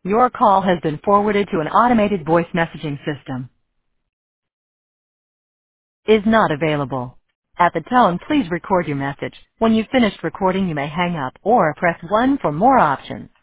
Your call has been forwarded to an automated voice messaging system. Is not available. At the tone, please record your message. When you've finished recording, you may hang up or press 1 for more options.